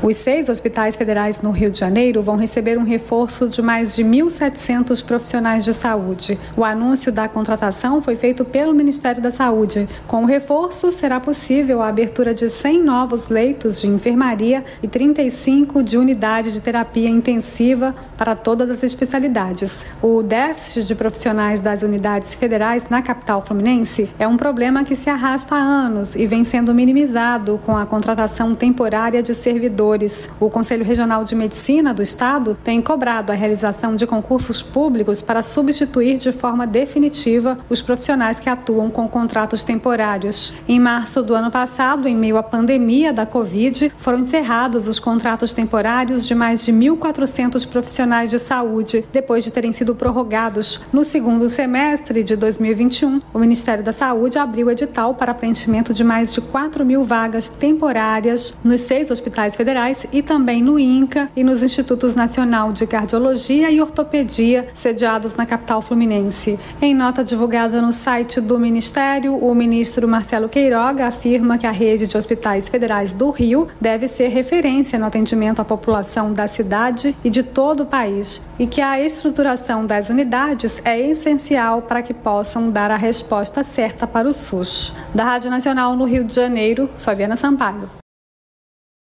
Os 6 hospitais federais no Rio de Janeiro vão receber um reforço de mais de 1.700 profissionais de saúde. O anúncio da contratação foi feito pelo Ministério da Saúde. Com o reforço, será possível a abertura de 100 novos leitos de enfermaria e 35 de unidade de terapia intensiva para todas as especialidades. O déficit de profissionais das unidades federais na capital fluminense é um problema que se arrasta há anos e vem sendo minimizado com a contratação temporária de servidores. O Conselho Regional de Medicina do Estado tem cobrado a realização de concursos públicos para substituir de forma definitiva os profissionais que atuam com contratos temporários. Em março do ano passado, em meio à pandemia da Covid, foram encerrados os contratos temporários de mais de 1.400 profissionais de saúde, depois de terem sido prorrogados. No segundo semestre de 2021, o Ministério da Saúde abriu edital para preenchimento de mais de 4.000 vagas temporárias nos 6 hospitais federais e também no INCA e nos Institutos Nacional de Cardiologia e Ortopedia, sediados na capital fluminense. Em nota divulgada no site do Ministério, o ministro Marcelo Queiroga afirma que a rede de hospitais federais do Rio deve ser referência no atendimento à população da cidade e de todo o país e que a estruturação das unidades é essencial para que possam dar a resposta certa para o SUS. Da Rádio Nacional no Rio de Janeiro, Fabiana Sampaio.